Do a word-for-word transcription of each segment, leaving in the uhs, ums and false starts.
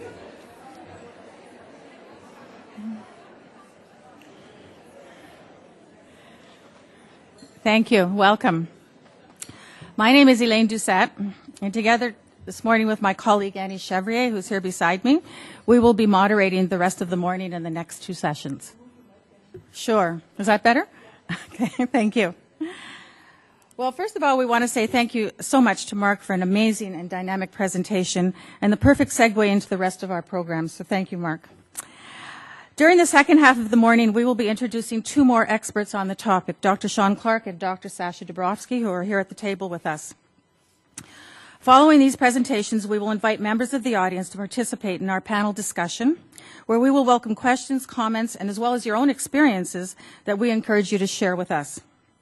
Thank you. Welcome. My name is Elaine Doucette, and together this morning with my colleague Annie Chevrier, who's here beside me, we will be moderating the rest of the morning and the next two sessions. Sure. Is that better? Okay, thank you. Well, first of all, we want to say thank you so much to Mark for an amazing and dynamic presentation and the perfect segue into the rest of our program. So thank you, Mark. During the second half of the morning, we will be introducing two more experts on the topic, Doctor Sean Clark and Doctor Sasha Dabrowski, who are here at the table with us. Following these presentations, we will invite members of the audience to participate in our panel discussion, where we will welcome questions, comments, and as well as your own experiences that we encourage you to share with us.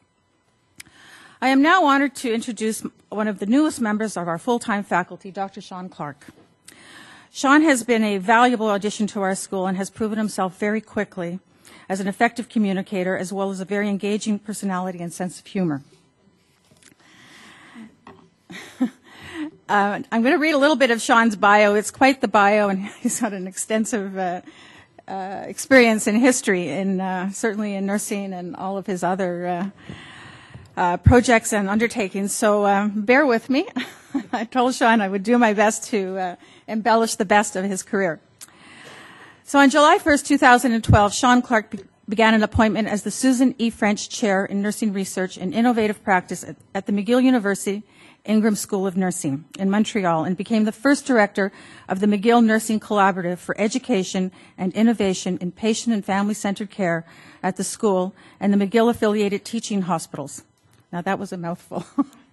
I am now honored to introduce one of the newest members of our full-time faculty, Doctor Sean Clark. Sean has been a valuable addition to our school and has proven himself very quickly as an effective communicator, as well as a very engaging personality and sense of humor. uh, I'm going to read a little bit of Sean's bio. It's quite the bio, and he's got an extensive uh, uh, experience in history, in uh, certainly in nursing and all of his other uh, uh, projects and undertakings. So uh, bear with me. I told Sean I would do my best to uh, embellish the best of his career. So on July first, two thousand twelve, Sean Clark be- began an appointment as the Susan E. French Chair in Nursing Research and Innovative Practice at, at the McGill University Ingram School of Nursing in Montreal, and became the first director of the McGill Nursing Collaborative for Education and Innovation in Patient and Family-Centered Care at the school and the McGill-affiliated teaching hospitals. Now that was a mouthful.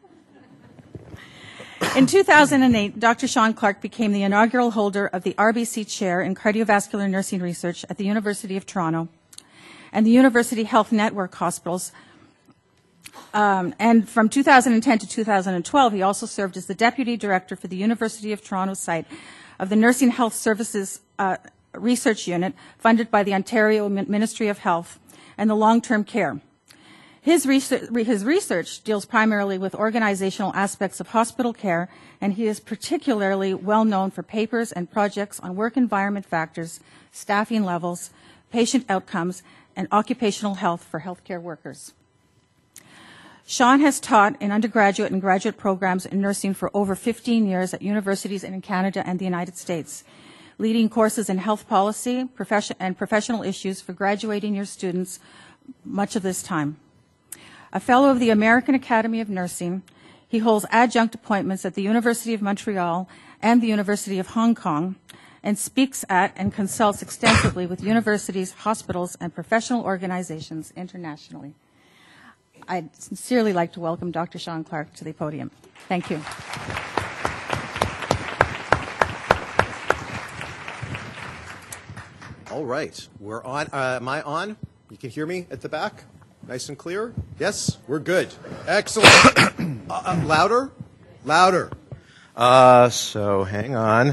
In two thousand eight, Doctor Sean Clark became the inaugural holder of the R B C Chair in Cardiovascular Nursing Research at the University of Toronto and the University Health Network Hospitals. Um, and from two thousand ten to two thousand twelve, he also served as the Deputy Director for the University of Toronto site of the Nursing Health Services uh, Research Unit, funded by the Ontario Ministry of Health, and the long-term care. His research, his research deals primarily with organizational aspects of hospital care, and he is particularly well known for papers and projects on work environment factors, staffing levels, patient outcomes, and occupational health for healthcare workers. Sean has taught in undergraduate and graduate programs in nursing for over fifteen years at universities in Canada and the United States, leading courses in health policy profession, and professional issues for graduating year students much of this time. A fellow of the American Academy of Nursing, he holds adjunct appointments at the University of Montreal and the University of Hong Kong, and speaks at and consults extensively with universities, hospitals, and professional organizations internationally. I'd sincerely like to welcome Doctor Sean Clark to the podium. Thank you. All right, we're on. Uh, am I on? You can hear me at the back? Nice and clear? Yes? We're good. Excellent. uh, uh, louder? Louder. Uh, so hang on.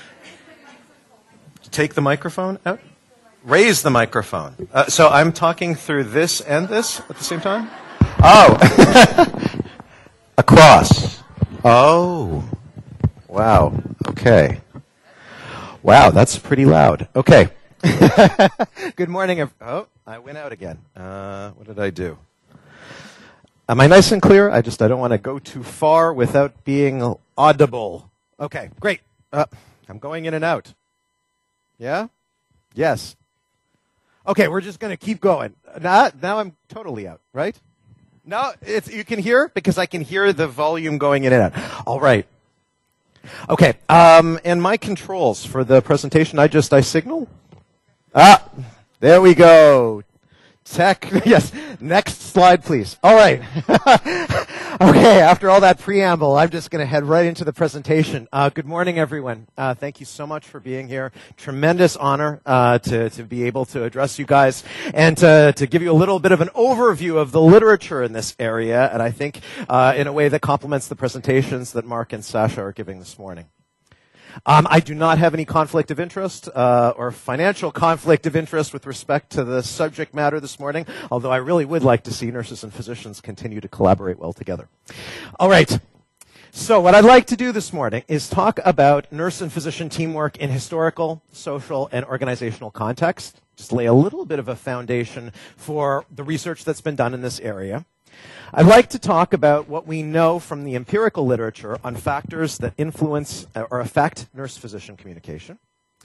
Take the microphone out. Raise the microphone. Uh, so I'm talking through this and this at the same time? Oh. Across. Oh. Wow. Okay. Wow, that's pretty loud. Okay. Good morning. Ev- oh, I went out again. Uh, what did I do? Am I nice and clear? I just, I don't want to go too far without being audible. Okay, great. Uh, I'm going in and out. Yeah? Yes. Okay, we're just going to keep going. Now, now I'm totally out, right? No, it's, you can hear? Because I can hear the volume going in and out. All right. Okay, um, and my controls for the presentation, I just, I signal? Ah, there we go. Tech, yes. Next slide, please. All right. Okay, after all that preamble, I'm just going to head right into the presentation. Uh, good morning, everyone. Uh, thank you so much for being here. Tremendous honor uh, to, to be able to address you guys and to, to give you a little bit of an overview of the literature in this area, and I think uh, in a way that complements the presentations that Mark and Sasha are giving this morning. Um, I do not have any conflict of interest uh, or financial conflict of interest with respect to the subject matter this morning, although I really would like to see nurses and physicians continue to collaborate well together. All right. So what I'd like to do this morning is talk about nurse and physician teamwork in historical, social, and organizational context. Just lay a little bit of a foundation for the research that's been done in this area. I'd like to talk about what we know from the empirical literature on factors that influence or affect nurse-physician communication.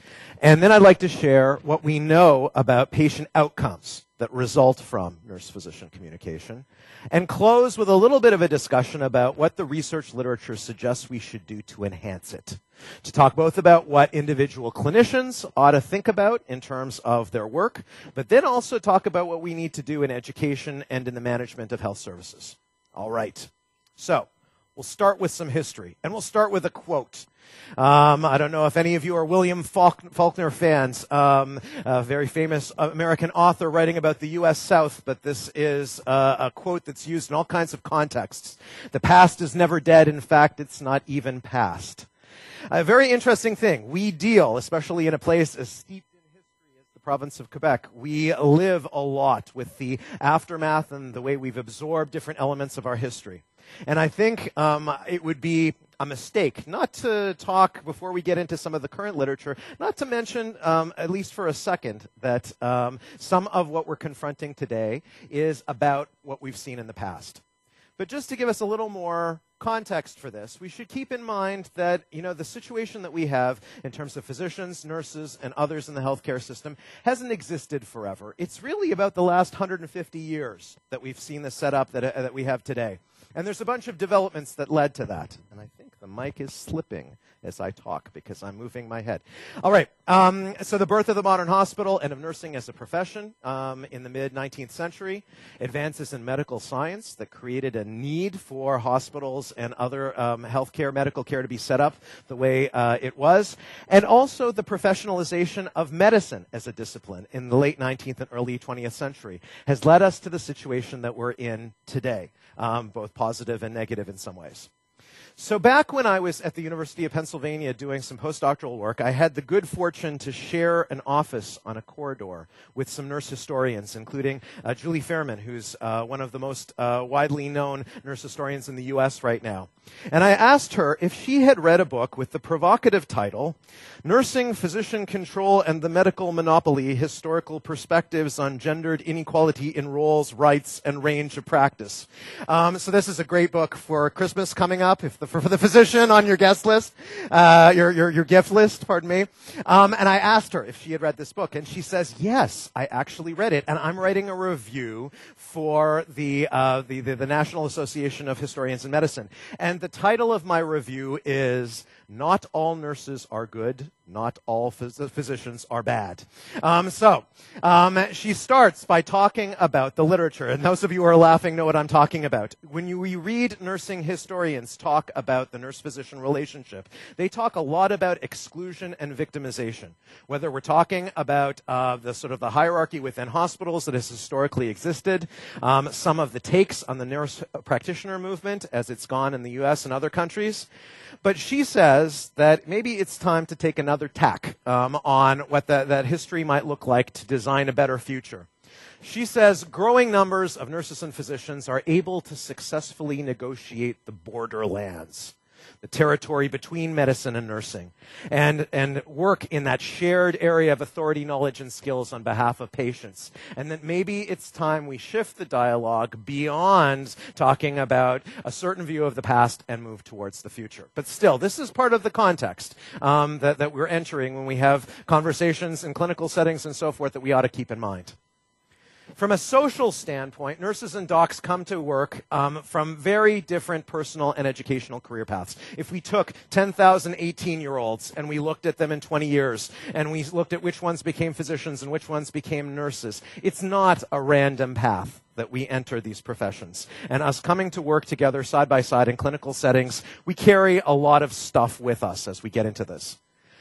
And then I'd like to share what we know about patient outcomes that result from nurse-physician communication, and close with a little bit of a discussion about what the research literature suggests we should do to enhance it. To talk both about what individual clinicians ought to think about in terms of their work, but then also talk about what we need to do in education and in the management of health services. All right. So, we'll start with some history, and we'll start with a quote. Um, I don't know if any of you are William Faulk- Faulkner fans, um, a very famous American author writing about the U S South, but this is uh, a quote that's used in all kinds of contexts. The past is never dead. In fact, it's not even past. A very interesting thing. We deal, especially in a place as steeped in history as the province of Quebec, we live a lot with the aftermath and the way we've absorbed different elements of our history. And I think um, it would be a mistake not to talk, before we get into some of the current literature, not to mention, um, at least for a second, that um, some of what we're confronting today is about what we've seen in the past. But just to give us a little more context for this, we should keep in mind that, you know, the situation that we have in terms of physicians, nurses, and others in the healthcare system hasn't existed forever. It's really about the last one hundred fifty years that we've seen the setup that, uh, that we have today. And there's a bunch of developments that led to that. And I think the mic is slipping as I talk because I'm moving my head. All right. Um, so the birth of the modern hospital and of nursing as a profession um, in the mid-nineteenth century, advances in medical science that created a need for hospitals and other um, healthcare, medical care to be set up the way uh, it was, and also the professionalization of medicine as a discipline in the late nineteenth and early twentieth century has led us to the situation that we're in today, um, both positive and negative in some ways. So back when I was at the University of Pennsylvania doing some postdoctoral work, I had the good fortune to share an office on a corridor with some nurse historians, including uh, Julie Fairman, who's uh, one of the most uh, widely known nurse historians in the U S right now. And I asked her if she had read a book with the provocative title, Nursing, Physician Control, and the Medical Monopoly, Historical Perspectives on Gendered Inequality in Roles, Rights, and Range of Practice. Um, so this is a great book for Christmas coming up, if the, for, for the physician on your guest list, uh, your, your, your gift list, pardon me. Um, and I asked her if she had read this book, and she says, yes, I actually read it, and I'm writing a review for the, uh, the, the, the National Association of Historians in Medicine. And the title of my review is Not All Nurses Are Good, Not All phys- Physicians Are Bad. Um, so, um, she starts by talking about the literature, and those of you who are laughing know what I'm talking about. When you we read nursing historians talk about the nurse-physician relationship, they talk a lot about exclusion and victimization. Whether we're talking about uh, the sort of the hierarchy within hospitals that has historically existed, um, some of the takes on the nurse practitioner movement as it's gone in the U S and other countries. But she says that maybe it's time to take another tack um, on what the, that history might look like to design a better future. She says growing numbers of nurses and physicians are able to successfully negotiate the borderlands, the territory between medicine and nursing, and, and work in that shared area of authority, knowledge, and skills on behalf of patients. And that maybe it's time we shift the dialogue beyond talking about a certain view of the past and move towards the future. But still, this is part of the context um, that, that we're entering when we have conversations in clinical settings and so forth that we ought to keep in mind. From a social standpoint, nurses and docs come to work um, from very different personal and educational career paths. If we took ten thousand eighteen-year-olds and we looked at them in twenty years, and we looked at which ones became physicians and which ones became nurses, it's not a random path that we enter these professions. And us coming to work together side by side in clinical settings, we carry a lot of stuff with us as we get into this.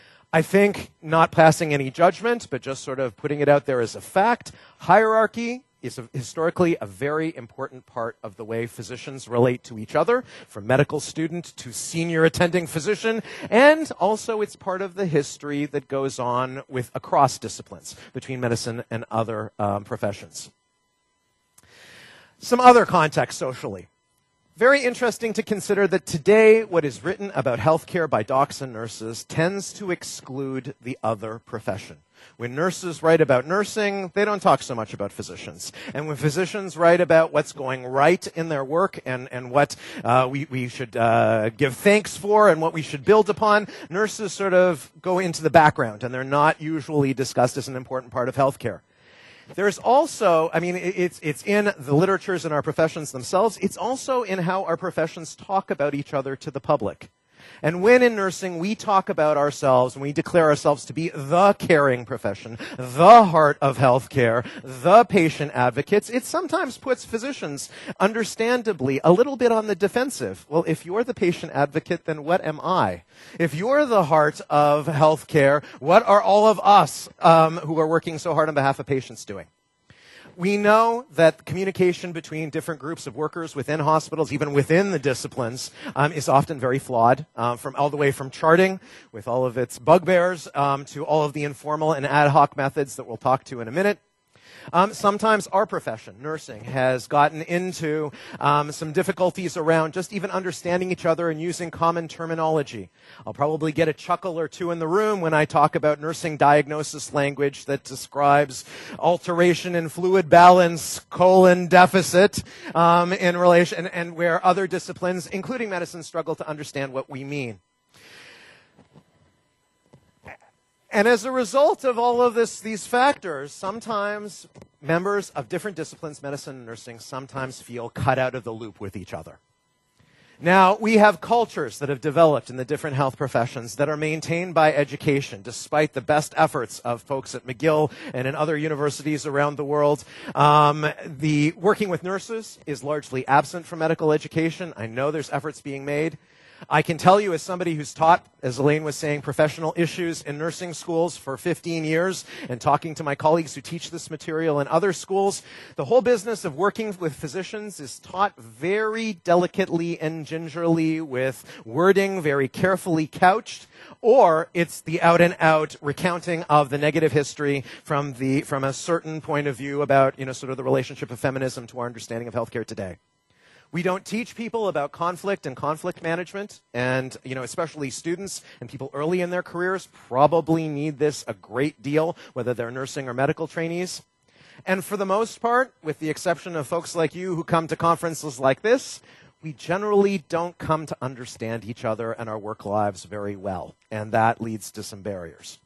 I think, not passing any judgment, but just sort of putting it out there as a fact, hierarchy is a, historically a very important part of the way physicians relate to each other, from medical student to senior attending physician, and also it's part of the history that goes on with across disciplines between medicine and other um, professions. Some other context socially. very interesting to consider that today what is written about healthcare by docs and nurses tends to exclude the other profession. When nurses write about nursing, they don't talk so much about physicians. And when physicians write about what's going right in their work and, and what uh, we, we should uh, give thanks for and what we should build upon, nurses sort of go into the background, and they're not usually discussed as an important part of healthcare. There's also, I mean, it's, it's in the literatures in our professions themselves. It's also in how our professions talk about each other to the public. And when in nursing we talk about ourselves, and we declare ourselves to be the caring profession, the heart of healthcare, the patient advocates, it sometimes puts physicians, understandably, a little bit on the defensive. Well, if you're the patient advocate, then what am I? If you're the heart of healthcare, what are all of us um, who are working so hard on behalf of patients doing? We know that communication between different groups of workers within hospitals, even within the disciplines, um, is often very flawed, um, from all the way from charting, with all of its bugbears, um, to all of the informal and ad hoc methods that we'll talk to in a minute. Um, sometimes our profession, nursing, has gotten into um, some difficulties around just even understanding each other and using common terminology. I'll probably get a chuckle or two in the room when I talk about nursing diagnosis language that describes alteration in fluid balance, colon deficit, um, in relation, and, and where other disciplines, including medicine, struggle to understand what we mean. And as a result of all of this, these factors, sometimes members of different disciplines, medicine and nursing, sometimes feel cut out of the loop with each other. Now, we have cultures that have developed in the different health professions that are maintained by education, despite the best efforts of folks at McGill and in other universities around the world. Um, the working with nurses is largely absent from medical education. I know there's efforts being made. I can tell you, as somebody who's taught, as Elaine was saying, professional issues in nursing schools for fifteen years, and talking to my colleagues who teach this material in other schools, the whole business of working with physicians is taught very delicately and gingerly, with wording very carefully couched, or it's the out-and-out recounting of the negative history from the from a certain point of view about, you know, sort of the relationship of feminism to our understanding of healthcare today. We don't teach people about conflict and conflict management, and, you know, especially students and people early in their careers probably need this a great deal, whether they're nursing or medical trainees. And for the most part, with the exception of folks like you who come to conferences like this, we generally don't come to understand each other and our work lives very well, and that leads to some barriers.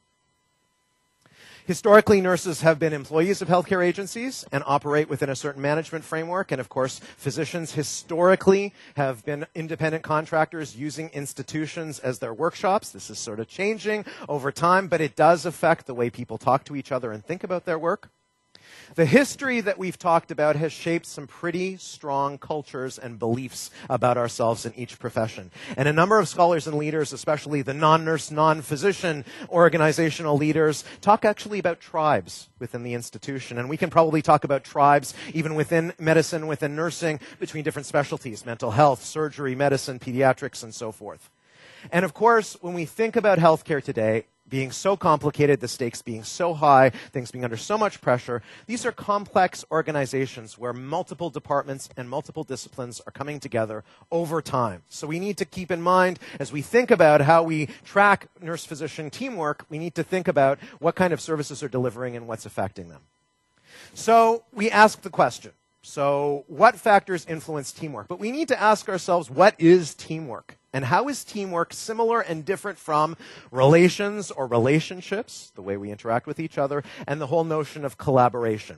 Historically, nurses have been employees of healthcare agencies and operate within a certain management framework. And of course, physicians historically have been independent contractors using institutions as their workshops. This is sort of changing over time, but it does affect the way people talk to each other and think about their work. The history that we've talked about has shaped some pretty strong cultures and beliefs about ourselves in each profession. And a number of scholars and leaders, especially the non-nurse, non-physician organizational leaders, talk actually about tribes within the institution. And we can probably talk about tribes even within medicine, within nursing, between different specialties, mental health, surgery, medicine, pediatrics, and so forth. And of course, when we think about healthcare today, being so complicated, the stakes being so high, things being under so much pressure, these are complex organizations where multiple departments and multiple disciplines are coming together over time. So we need to keep in mind, as we think about how we track nurse-physician teamwork, we need to think about what kind of services are delivering and what's affecting them. So we ask the question, so what factors influence teamwork? But we need to ask ourselves, what is teamwork? And how is teamwork similar and different from relations or relationships, the way we interact with each other, and the whole notion of collaboration?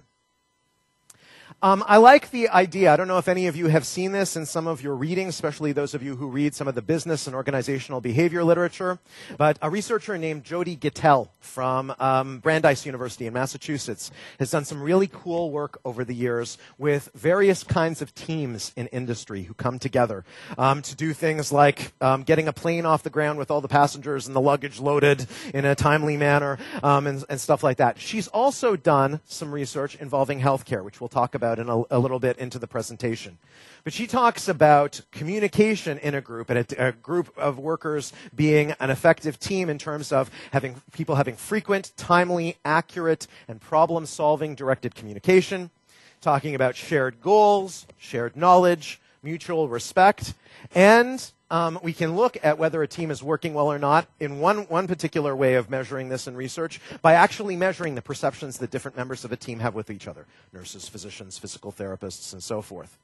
Um, I like the idea, I don't know if any of you have seen this in some of your reading, especially those of you who read some of the business and organizational behavior literature, but a researcher named Jody Gittell from um, Brandeis University in Massachusetts has done some really cool work over the years with various kinds of teams in industry who come together um, to do things like um, getting a plane off the ground with all the passengers and the luggage loaded in a timely manner, um, and, and stuff like that. She's also done some research involving healthcare, which we'll talk about in a, a little bit into the presentation. But she talks about communication in a group and a, a group of workers being an effective team in terms of having people having frequent, timely, accurate, and problem-solving directed communication, talking about shared goals, shared knowledge, mutual respect, and um, we can look at whether a team is working well or not in one, one particular way of measuring this in research by actually measuring the perceptions that different members of a team have with each other, nurses, physicians, physical therapists, and so forth.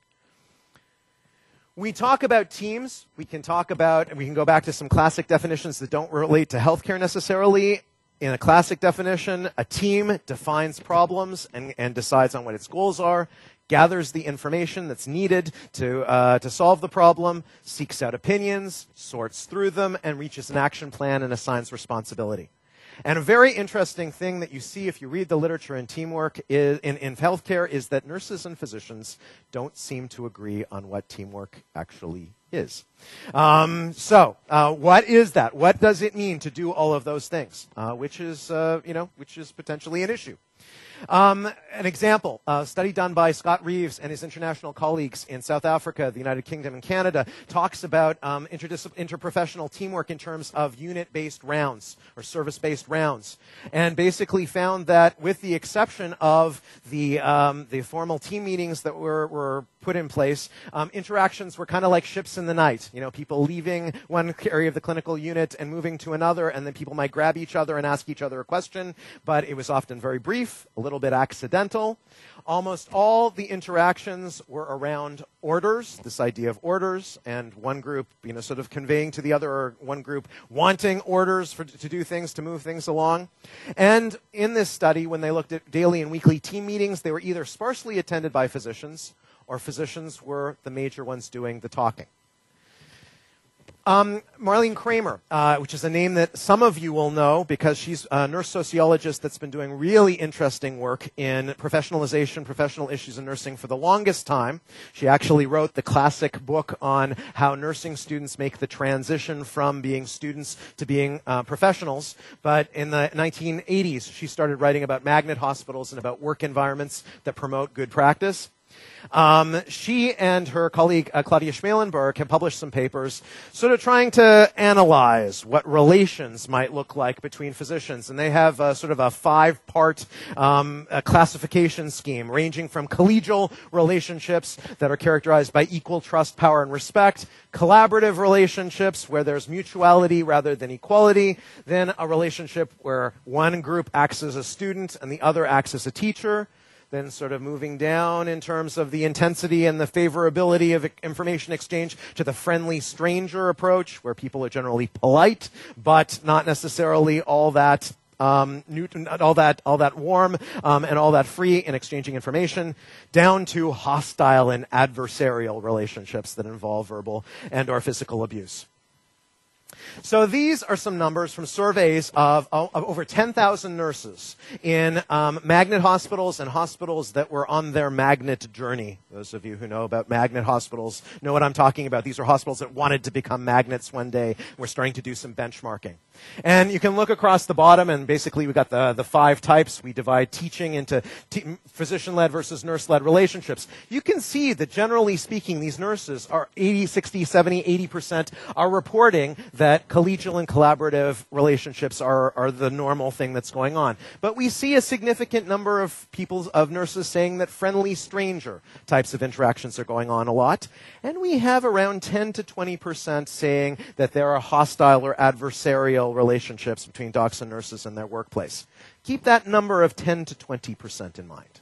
We talk about teams. We can talk about, and we can go back to some classic definitions that don't relate to healthcare necessarily. In a classic definition, a team defines problems and, and decides on what its goals are, gathers the information that's needed to, uh, to solve the problem, seeks out opinions, sorts through them, and reaches an action plan and assigns responsibility. And a very interesting thing that you see if you read the literature in teamwork is, in, in healthcare is that nurses and physicians don't seem to agree on what teamwork actually is. Um, so, uh, what is that? What does it mean to do all of those things? Uh, which is, uh, you know, which is potentially an issue. Um, an example, a study done by Scott Reeves and his international colleagues in South Africa, the United Kingdom, and Canada talks about um, interdis- interprofessional teamwork in terms of unit-based rounds or service-based rounds, and basically found that with the exception of the, um, the formal team meetings that were, were put in place, um, interactions were kind of like ships in the night. You know, people leaving one area of the clinical unit and moving to another, and then people might grab each other and ask each other a question, but it was often very brief, a little bit accidental. Almost all the interactions were around orders, this idea of orders, and one group, you know, sort of conveying to the other, or one group wanting orders for, to do things, to move things along. And in this study, when they looked at daily and weekly team meetings, they were either sparsely attended by physicians, or physicians were the major ones doing the talking. Um, Marlene Kramer, uh, which is a name that some of you will know because she's a nurse sociologist that's been doing really interesting work in professionalization, professional issues in nursing for the longest time. She actually wrote the classic book on how nursing students make the transition from being students to being uh, professionals. But in the nineteen eighties, she started writing about magnet hospitals and about work environments that promote good practice. Um, she and her colleague uh, Claudia Schmalenberg have published some papers sort of trying to analyze what relations might look like between physicians. And they have uh, sort of a five-part um, a classification scheme ranging from collegial relationships that are characterized by equal trust, power, and respect, collaborative relationships where there's mutuality rather than equality, then a relationship where one group acts as a student and the other acts as a teacher, then sort of moving down in terms of the intensity and the favorability of information exchange to the friendly stranger approach, where people are generally polite, but not necessarily all that um, Newton, all that all that warm um, and all that free in exchanging information, down to hostile and adversarial relationships that involve verbal and or physical abuse. So these are some numbers from surveys of, of over ten thousand nurses in um, magnet hospitals and hospitals that were on their magnet journey. Those of you who know about magnet hospitals know what I'm talking about. These are hospitals that wanted to become magnets one day. We're starting to do some benchmarking. And you can look across the bottom, and basically we've got the, the five types. We divide teaching into te- physician-led versus nurse-led relationships. You can see that generally speaking, these nurses are eighty, sixty, seventy, eighty percent are reporting that collegial and collaborative relationships are, are the normal thing that's going on. But we see a significant number of people, of nurses saying that friendly stranger types of interactions are going on a lot. And we have around ten to twenty percent saying that there are hostile or adversarial relationships between docs and nurses in their workplace. Keep that number of ten to twenty percent in mind.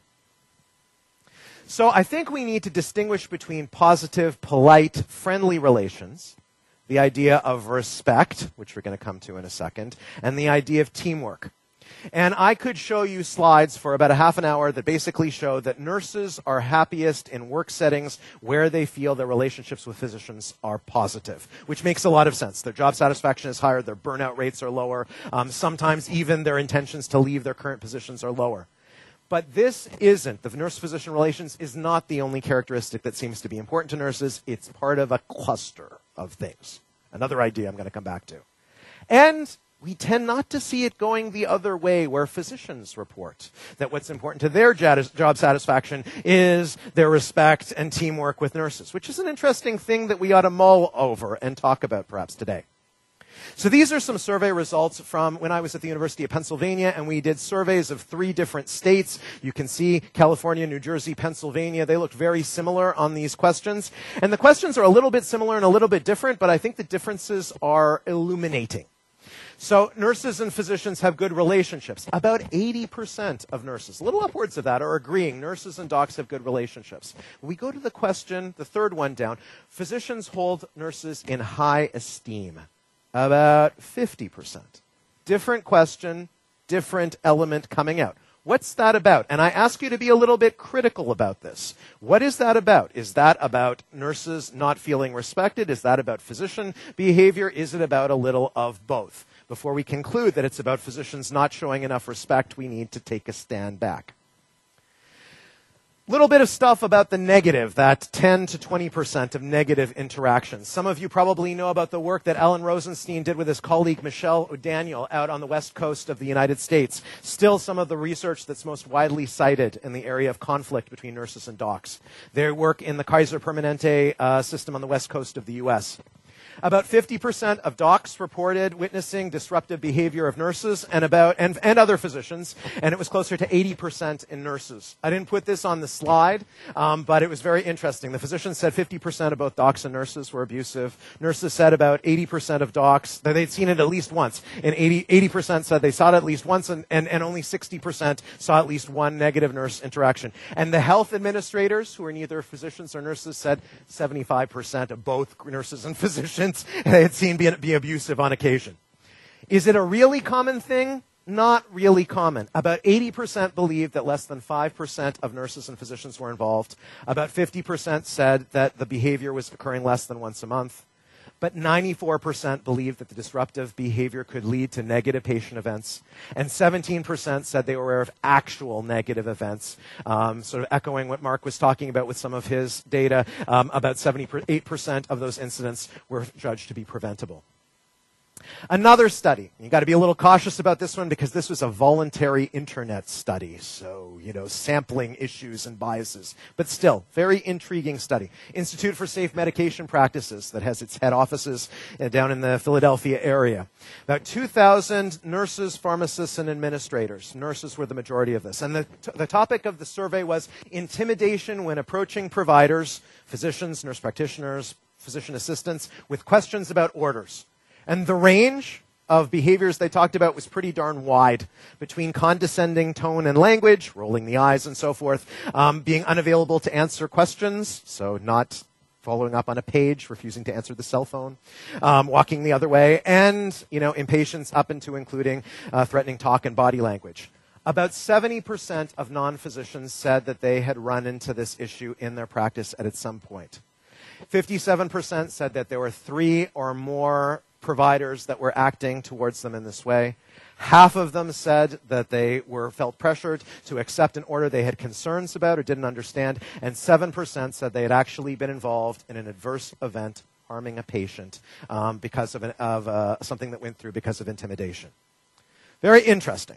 So I think we need to distinguish between positive, polite, friendly relations, the idea of respect, which we're going to come to in a second, and the idea of teamwork. And I could show you slides for about a half an hour that basically show that nurses are happiest in work settings where they feel their relationships with physicians are positive, which makes a lot of sense. Their job satisfaction is higher, their burnout rates are lower, um, sometimes even their intentions to leave their current positions are lower. But this isn't, the nurse-physician relations is not the only characteristic that seems to be important to nurses. It's part of a cluster of things. Another idea I'm going to come back to. And we tend not to see it going the other way, where physicians report that what's important to their job satisfaction is their respect and teamwork with nurses, which is an interesting thing that we ought to mull over and talk about perhaps today. So these are some survey results from when I was at the University of Pennsylvania, and we did surveys of three different states. You can see California, New Jersey, Pennsylvania. They looked very similar on these questions. And the questions are a little bit similar and a little bit different, but I think the differences are illuminating. So nurses and physicians have good relationships. About eighty percent of nurses, a little upwards of that, are agreeing nurses and docs have good relationships. When we go to the question, the third one down, physicians hold nurses in high esteem. About fifty percent. Different question, different element coming out. What's that about? And I ask you to be a little bit critical about this. What is that about? Is that about nurses not feeling respected? Is that about physician behavior? Is it about a little of both? Before we conclude that it's about physicians not showing enough respect, we need to take a stand back. Little bit of stuff about the negative, that ten to twenty percent of negative interactions. Some of you probably know about the work that Alan Rosenstein did with his colleague Michelle O'Daniel out on the west coast of the United States. Still some of the research that's most widely cited in the area of conflict between nurses and docs. Their work in the Kaiser Permanente uh, system on the west coast of the U S. About fifty percent of docs reported witnessing disruptive behavior of nurses and about and, and other physicians, and it was closer to eighty percent in nurses. I didn't put this on the slide, um, but it was very interesting. The physicians said fifty percent of both docs and nurses were abusive. Nurses said about eighty percent of docs that they'd seen it at least once, and eighty, eighty percent said they saw it at least once, and, and, and only sixty percent saw at least one negative nurse interaction. And the health administrators, who are neither physicians or nurses, said seventy-five percent of both nurses and physicians they had seen be, be abusive on occasion. Is it a really common thing? Not really common. About eighty percent believed that less than five percent of nurses and physicians were involved. About fifty percent said that the behavior was occurring less than once a month. But ninety-four percent believed that the disruptive behavior could lead to negative patient events. And seventeen percent said they were aware of actual negative events, um, sort of echoing what Mark was talking about with some of his data. Um, about seventy-eight percent of those incidents were judged to be preventable. Another study, you got to be a little cautious about this one because this was a voluntary internet study, so, you know, sampling issues and biases. But still, very intriguing study. Institute for Safe Medication Practices that has its head offices uh, down in the Philadelphia area. About two thousand nurses, pharmacists, and administrators. Nurses were the majority of this. And the, t- the topic of the survey was intimidation when approaching providers, physicians, nurse practitioners, physician assistants, with questions about orders. And the range of behaviors they talked about was pretty darn wide, between condescending tone and language, rolling the eyes and so forth, um, being unavailable to answer questions, so not following up on a page, refusing to answer the cell phone, um, walking the other way, and, you know, impatience up into including uh, threatening talk and body language. About seventy percent of non-physicians said that they had run into this issue in their practice at some point. fifty-seven percent said that there were three or more providers that were acting towards them in this way. Half of them said that they were felt pressured to accept an order they had concerns about or didn't understand, and seven percent said they had actually been involved in an adverse event harming a patient um, because of, an, of uh, something that went through because of intimidation. Very interesting.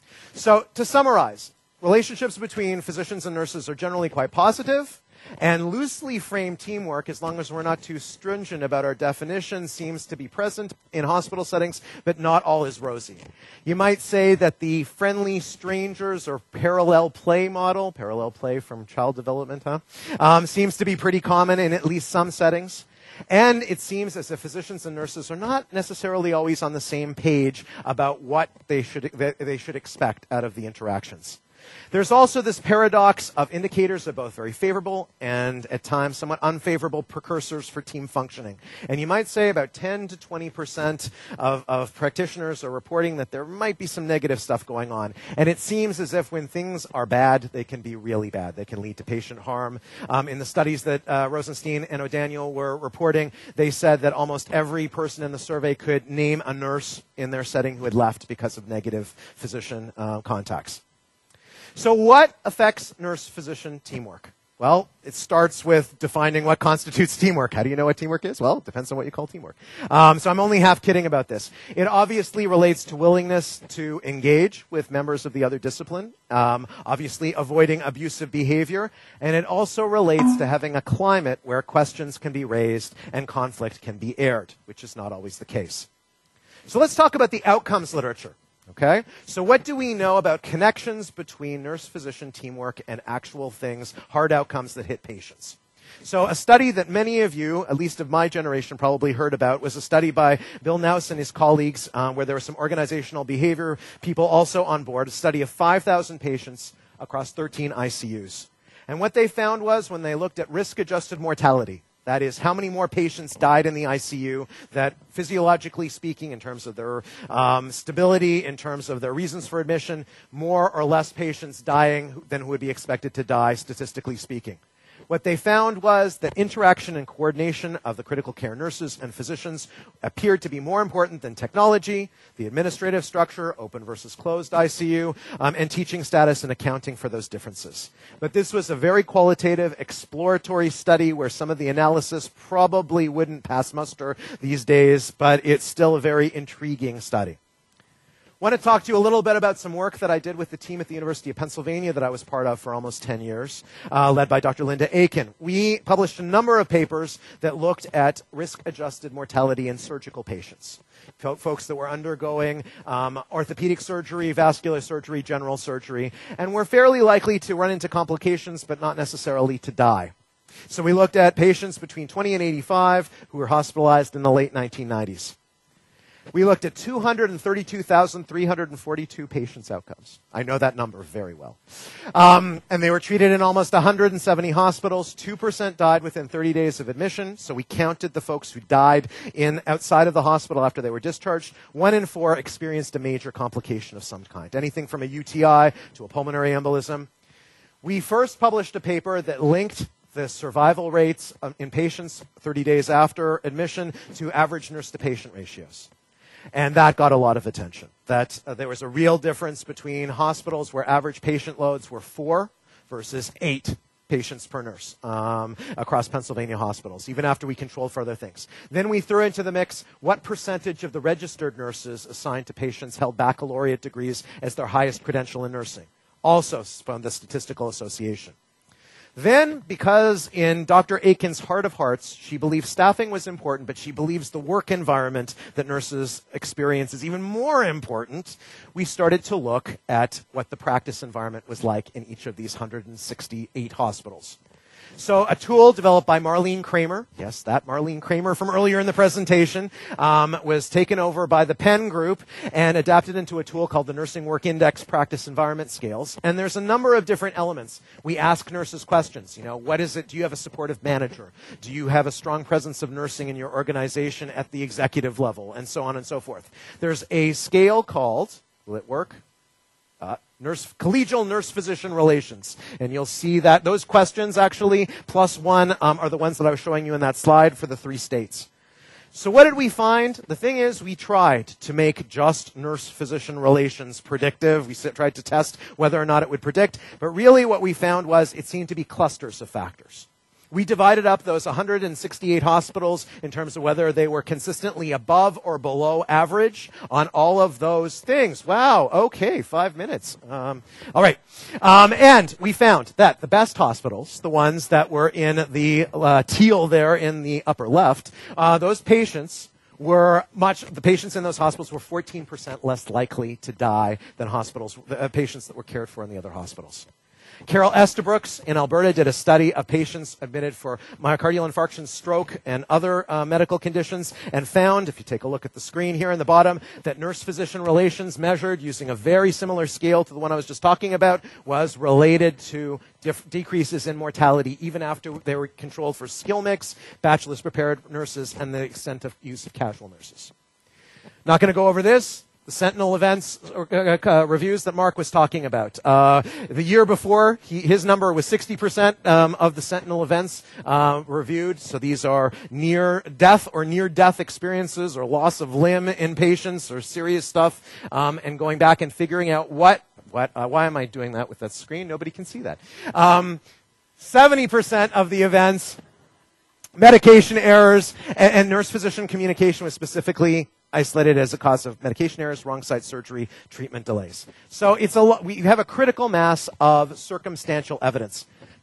So to summarize, relationships between physicians and nurses are generally quite positive. And loosely framed teamwork, as long as we're not too stringent about our definition, seems to be present in hospital settings, but not all is rosy. You might say that the friendly strangers or parallel play model, parallel play from child development, huh, um, seems to be pretty common in at least some settings. And it seems as if physicians and nurses are not necessarily always on the same page about what they should, they should expect out of the interactions. There's also this paradox of indicators that are both very favorable and at times somewhat unfavorable precursors for team functioning. And you might say about ten to twenty percent of, of practitioners are reporting that there might be some negative stuff going on. And it seems as if when things are bad, they can be really bad. They can lead to patient harm. Um, in the studies that uh, Rosenstein and O'Daniel were reporting, they said that almost every person in the survey could name a nurse in their setting who had left because of negative physician uh, contacts. So what affects nurse-physician teamwork? Well, it starts with defining what constitutes teamwork. How do you know what teamwork is? Well, it depends on what you call teamwork. Um, so I'm only half kidding about this. It obviously relates to willingness to engage with members of the other discipline, um, obviously avoiding abusive behavior, and it also relates to having a climate where questions can be raised and conflict can be aired, which is not always the case. So let's talk about the outcomes literature. Okay? So what do we know about connections between nurse-physician teamwork and actual things, hard outcomes that hit patients? So a study that many of you, at least of my generation, probably heard about was a study by Bill Naus and his colleagues um, where there were some organizational behavior people also on board, a study of five thousand patients across thirteen I C Us. And what they found was when they looked at risk-adjusted mortality, that is, how many more patients died in the I C U that, physiologically speaking, in terms of their um, stability, in terms of their reasons for admission, more or less patients dying than who would be expected to die, statistically speaking. What they found was that interaction and coordination of the critical care nurses and physicians appeared to be more important than technology, the administrative structure, open versus closed I C U, um, and teaching status and accounting for those differences. But this was a very qualitative, exploratory study where some of the analysis probably wouldn't pass muster these days, but it's still a very intriguing study. I want to talk to you a little bit about some work that I did with the team at the University of Pennsylvania that I was part of for almost ten years, uh, led by Doctor Linda Aiken. We published a number of papers that looked at risk-adjusted mortality in surgical patients, folks that were undergoing um, orthopedic surgery, vascular surgery, general surgery, and were fairly likely to run into complications but not necessarily to die. So we looked at patients between twenty and eighty-five who were hospitalized in the late nineteen nineties. We looked at two hundred thirty-two thousand three hundred forty-two patients' outcomes. I know that number very well. Um, and they were treated in almost one hundred seventy hospitals. two percent died within thirty days of admission, so we counted the folks who died in outside of the hospital after they were discharged. One in four experienced a major complication of some kind, anything from a U T I to a pulmonary embolism. We first published a paper that linked the survival rates in patients thirty days after admission to average nurse-to-patient ratios. And that got a lot of attention. That uh, there was a real difference between hospitals where average patient loads were four versus eight patients per nurse um, across Pennsylvania hospitals, even after we controlled for other things. Then we threw into the mix what percentage of the registered nurses assigned to patients held baccalaureate degrees as their highest credential in nursing. Also from the Statistical Association. Then, because in Doctor Aiken's heart of hearts, she believes staffing was important, but she believes the work environment that nurses experience is even more important, we started to look at what the practice environment was like in each of these one hundred sixty-eight hospitals. So a tool developed by Marlene Kramer, yes, that Marlene Kramer from earlier in the presentation, um, was taken over by the Penn Group and adapted into a tool called the Nursing Work Index Practice Environment Scales. And there's a number of different elements. We ask nurses questions. You know, what is it? Do you have a supportive manager? Do you have a strong presence of nursing in your organization at the executive level? And so on and so forth. There's a scale called, will it work? Uh, nurse, collegial nurse-physician relations. And you'll see that those questions actually, plus one, um, are the ones that I was showing you in that slide for the three states. So what did we find? The thing is, we tried to make just nurse-physician relations predictive. We tried to test whether or not it would predict. But really what we found was it seemed to be clusters of factors. We divided up those one hundred sixty-eight hospitals in terms of whether they were consistently above or below average on all of those things. Wow, okay, five minutes. Um, all right. Um, and we found that the best hospitals, the ones that were in the uh, teal there in the upper left, uh, those patients were much, the patients in those hospitals were fourteen percent less likely to die than hospitals, uh, patients that were cared for in the other hospitals. Carol Estabrooks in Alberta did a study of patients admitted for myocardial infarction, stroke, and other uh, medical conditions and found, if you take a look at the screen here in the bottom, that nurse-physician relations measured using a very similar scale to the one I was just talking about was related to dif- decreases in mortality even after they were controlled for skill mix, bachelor's prepared nurses, and the extent of use of casual nurses. Not going to go over this. The Sentinel events uh, uh, reviews that Mark was talking about. Uh, the year before, he, his number was sixty percent um, of the Sentinel events uh, reviewed. So these are near death or near death experiences or loss of limb in patients or serious stuff. Um, and going back and figuring out what, what uh, why am I doing that with that screen? Nobody can see that. Um, seventy percent of the events, medication errors, and, and nurse-physician communication was specifically isolated as a cause of medication errors, wrong site surgery, treatment delays. So it's a lo- we have a critical mass of circumstantial evidence.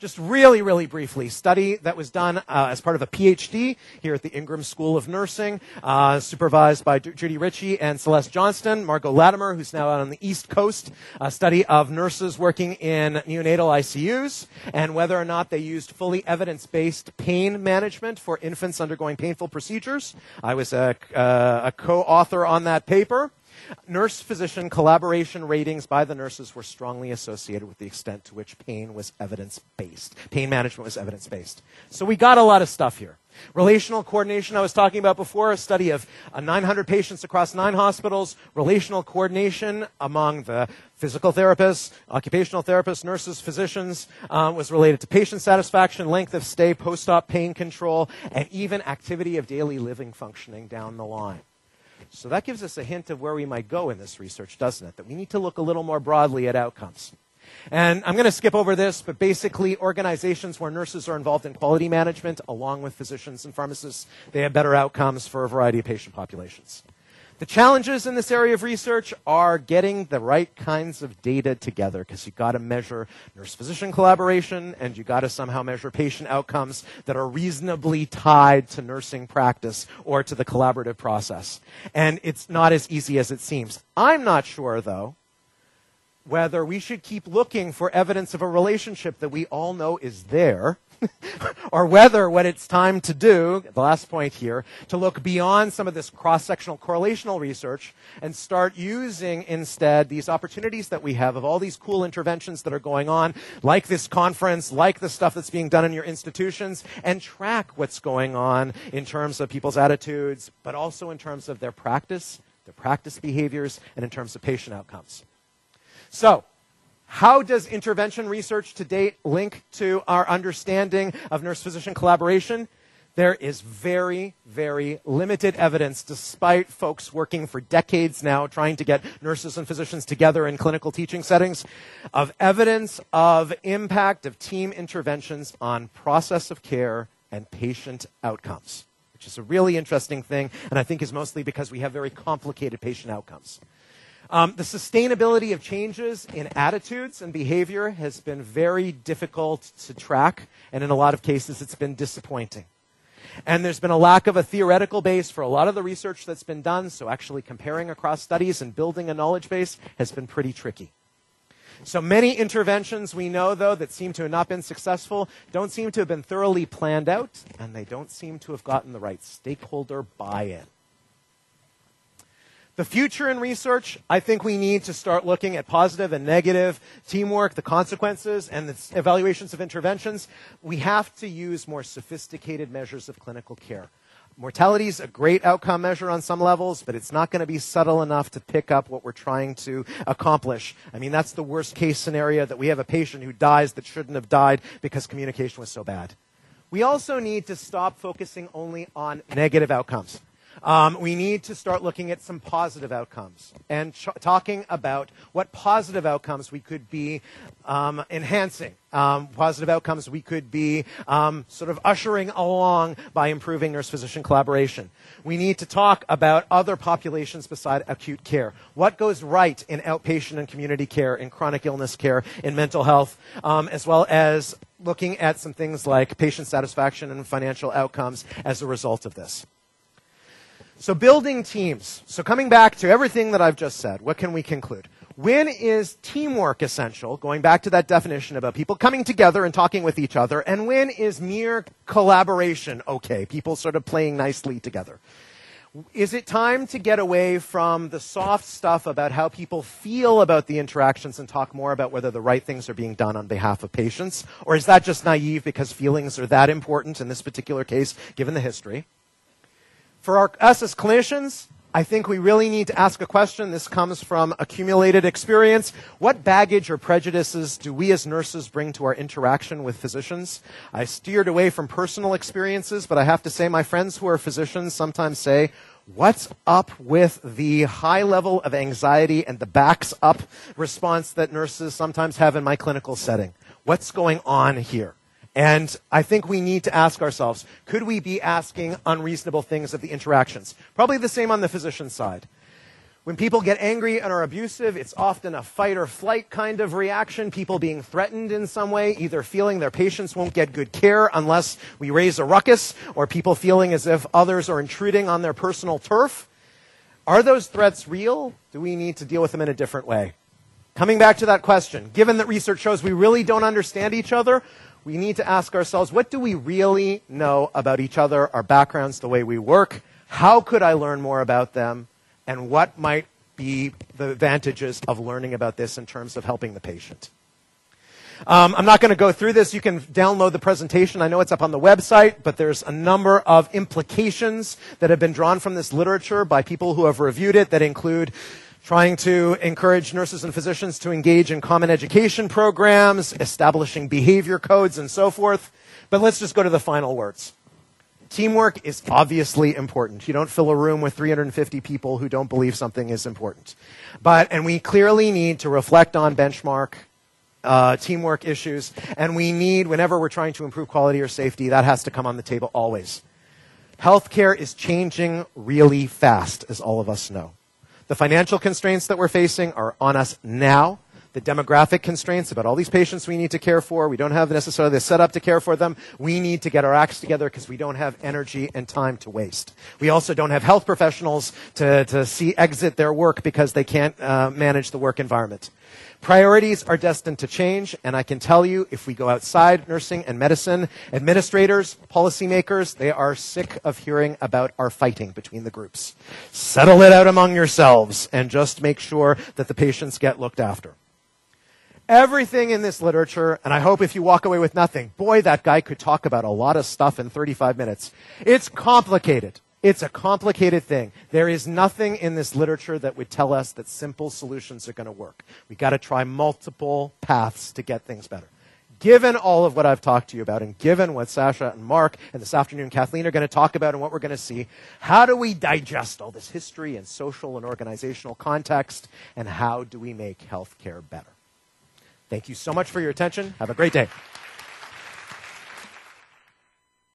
Just really, really briefly, study that was done uh, as part of a PhD here at the Ingram School of Nursing, uh, supervised by D- Judy Ritchie and Celeste Johnston, Margot Latimer, who's now out on the East Coast, a study of nurses working in neonatal I C Us, and whether or not they used fully evidence-based pain management for infants undergoing painful procedures. I was a, uh, a co-author on that paper. Nurse-physician collaboration ratings by the nurses were strongly associated with the extent to which pain was evidence-based. Pain management was evidence-based. So we got a lot of stuff here. Relational coordination I was talking about before, a study of uh, nine hundred patients across nine hospitals. Relational coordination among the physical therapists, occupational therapists, nurses, physicians uh, was related to patient satisfaction, length of stay, post-op pain control, and even activity of daily living functioning down the line. So that gives us a hint of where we might go in this research, doesn't it? That we need to look a little more broadly at outcomes. And I'm going to skip over this, but basically organizations where nurses are involved in quality management, along with physicians and pharmacists, they have better outcomes for a variety of patient populations. The challenges in this area of research are getting the right kinds of data together, because you've got to measure nurse-physician collaboration, and you've got to somehow measure patient outcomes that are reasonably tied to nursing practice or to the collaborative process. And it's not as easy as it seems. I'm not sure, though, whether we should keep looking for evidence of a relationship that we all know is there, or whether what it's time to do, the last point here, to look beyond some of this cross-sectional correlational research and start using instead these opportunities that we have of all these cool interventions that are going on, like this conference, like the stuff that's being done in your institutions, and track what's going on in terms of people's attitudes, but also in terms of their practice, their practice behaviors, and in terms of patient outcomes. So, how does intervention research to date link to our understanding of nurse-physician collaboration? There is very, very limited evidence, despite folks working for decades now trying to get nurses and physicians together in clinical teaching settings, of evidence of impact of team interventions on process of care and patient outcomes, which is a really interesting thing, and I think is mostly because we have very complicated patient outcomes. Um, the sustainability of changes in attitudes and behavior has been very difficult to track, and in a lot of cases it's been disappointing. And there's been a lack of a theoretical base for a lot of the research that's been done, so actually comparing across studies and building a knowledge base has been pretty tricky. So many interventions we know, though, that seem to have not been successful don't seem to have been thoroughly planned out, and they don't seem to have gotten the right stakeholder buy-in. The future in research, I think we need to start looking at positive and negative teamwork, the consequences, and the evaluations of interventions. We have to use more sophisticated measures of clinical care. Mortality is a great outcome measure on some levels, but it's not going to be subtle enough to pick up what we're trying to accomplish. I mean, that's the worst case scenario, that we have a patient who dies that shouldn't have died because communication was so bad. We also need to stop focusing only on negative outcomes. Um, we need to start looking at some positive outcomes and ch- talking about what positive outcomes we could be um, enhancing, um, positive outcomes we could be um, sort of ushering along by improving nurse-physician collaboration. We need to talk about other populations beside acute care. What goes right in outpatient and community care, in chronic illness care, in mental health, um, as well as looking at some things like patient satisfaction and financial outcomes as a result of this. So building teams. So coming back to everything that I've just said, what can we conclude? When is teamwork essential? Going back to that definition about people coming together and talking with each other. And when is mere collaboration okay? People sort of playing nicely together. Is it time to get away from the soft stuff about how people feel about the interactions and talk more about whether the right things are being done on behalf of patients? Or is that just naive because feelings are that important in this particular case, given the history? For our, us as clinicians, I think we really need to ask a question. This comes from accumulated experience. What baggage or prejudices do we as nurses bring to our interaction with physicians? I steered away from personal experiences, but I have to say my friends who are physicians sometimes say, what's up with the high level of anxiety and the backs up response that nurses sometimes have in my clinical setting? What's going on here? And I think we need to ask ourselves, could we be asking unreasonable things of the interactions? Probably the same on the physician side. When people get angry and are abusive, it's often a fight or flight kind of reaction, people being threatened in some way, either feeling their patients won't get good care unless we raise a ruckus, or people feeling as if others are intruding on their personal turf. Are those threats real? Do we need to deal with them in a different way? Coming back to that question, given that research shows we really don't understand each other, we need to ask ourselves, what do we really know about each other, our backgrounds, the way we work? How could I learn more about them? And what might be the advantages of learning about this in terms of helping the patient? Um, I'm not going to go through this. You can download the presentation. I know it's up on the website, but there's a number of implications that have been drawn from this literature by people who have reviewed it that include trying to encourage nurses and physicians to engage in common education programs, establishing behavior codes, and so forth. But let's just go to the final words. Teamwork is obviously important. You don't fill a room with three hundred fifty people who don't believe something is important. But, and we clearly need to reflect on benchmark uh, teamwork issues, and we need, whenever we're trying to improve quality or safety, that has to come on the table always. Healthcare is changing really fast, as all of us know. The financial constraints that we're facing are on us now. The demographic constraints about all these patients we need to care for. We don't have necessarily the setup to care for them. We need to get our acts together because we don't have energy and time to waste. We also don't have health professionals to, to see exit their work because they can't uh, manage the work environment. Priorities are destined to change, and I can tell you, if we go outside nursing and medicine, administrators, policymakers, they are sick of hearing about our fighting between the groups. Settle it out among yourselves and just make sure that the patients get looked after. Everything in this literature, and I hope if you walk away with nothing, boy, that guy could talk about a lot of stuff in thirty-five minutes. It's complicated. It's a complicated thing. There is nothing in this literature that would tell us that simple solutions are going to work. We've got to try multiple paths to get things better. Given all of what I've talked to you about, and given what Sasha and Mark and this afternoon Kathleen are going to talk about and what we're going to see, how do we digest all this history and social and organizational context, and how do we make healthcare better? Thank you so much for your attention. Have a great day.